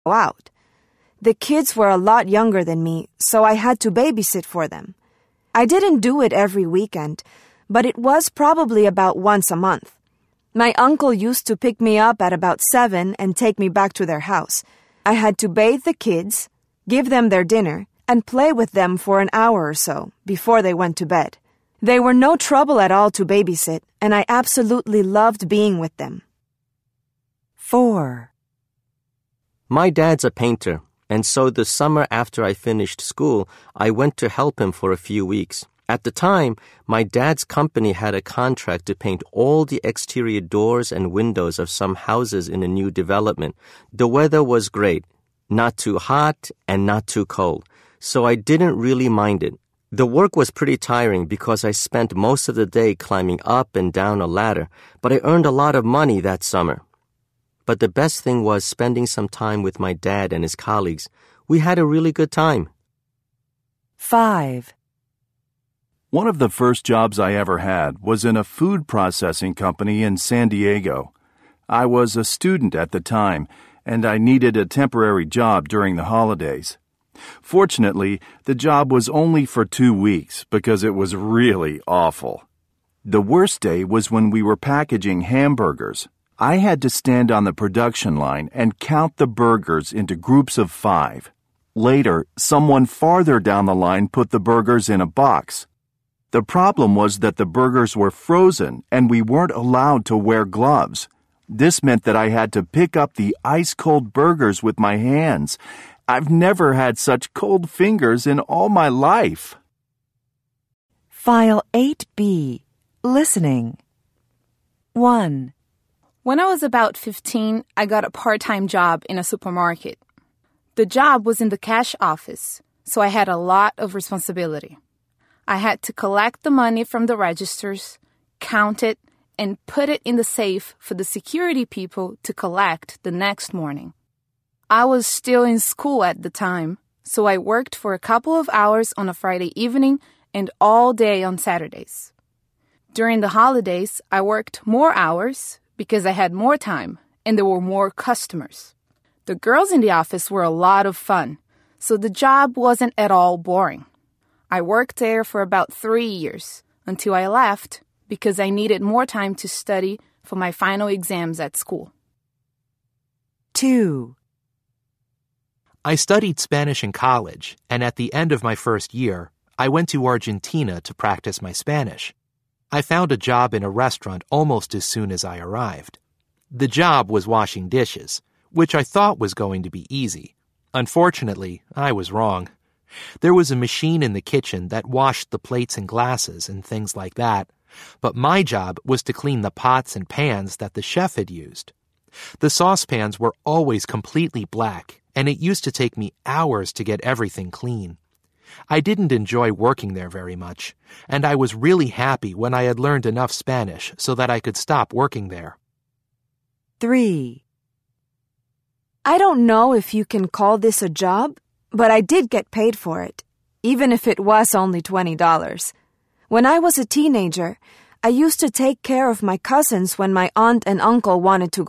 out. The kids were a lot younger than me, so I had to babysit for them. I didn't do it every weekend, but it was probably about once a month. My uncle used to pick me up at about 7 and take me back to their house. I had to bathe the kids, give them their dinner, and play with them for an hour or so before they went to bed. They were no trouble at all to babysit, and I absolutely loved being with them. 4. My dad's a painter, and so the summer after I finished school, I went to help him for a few weeks. At the time, my dad's company had a contract to paint all the exterior doors and windows of some houses in a new development. The weather was great, not too hot and not too cold, so I didn't really mind it. The work was pretty tiring because I spent most of the day climbing up and down a ladder, but I earned a lot of money that summer. But the best thing was spending some time with my dad and his colleagues. We had a really good time. 5. One of the first jobs I ever had was in a food processing company in San Diego. I was a student at the time, and I needed a temporary job during the holidays. Fortunately, the job was only for 2 weeks because it was really awful. The worst day was when we were packaging hamburgers. I had to stand on the production line and count the burgers into groups of 5. Later, someone farther down the line put the burgers in a box. The problem was that the burgers were frozen and we weren't allowed to wear gloves. This meant that I had to pick up the ice-cold burgers with my hands. I've never had such cold fingers in all my life. File 8B. Listening. 1. When I was about 15, I got a part-time job in a supermarket. The job was in the cash office, so I had a lot of responsibility. I had to collect the money from the registers, count it, and put it in the safe for the security people to collect the next morning. I was still in school at the time, so I worked for a couple of hours on a Friday evening and all day on Saturdays. During the holidays, I worked more hours because I had more time and there were more customers. The girls in the office were a lot of fun, so the job wasn't at all boring. I worked there for about 3 years until I left because I needed more time to study for my final exams at school. 2. I studied Spanish in college, and at the end of my first year, I went to Argentina to practice my Spanish. I found a job in a restaurant almost as soon as I arrived. The job was washing dishes, which I thought was going to be easy. Unfortunately, I was wrong. There was a machine in the kitchen that washed the plates and glasses and things like that, but my job was to clean the pots and pans that the chef had used. The saucepans were always completely black, and it used to take me hours to get everything clean. I didn't enjoy working there very much, and I was really happy when I had learned enough Spanish so that I could stop working there. 3. I don't know if you can call this a job, but I did get paid for it, even if it was only $20. When I was a teenager, I used to take care of my cousins when my aunt and uncle wanted to go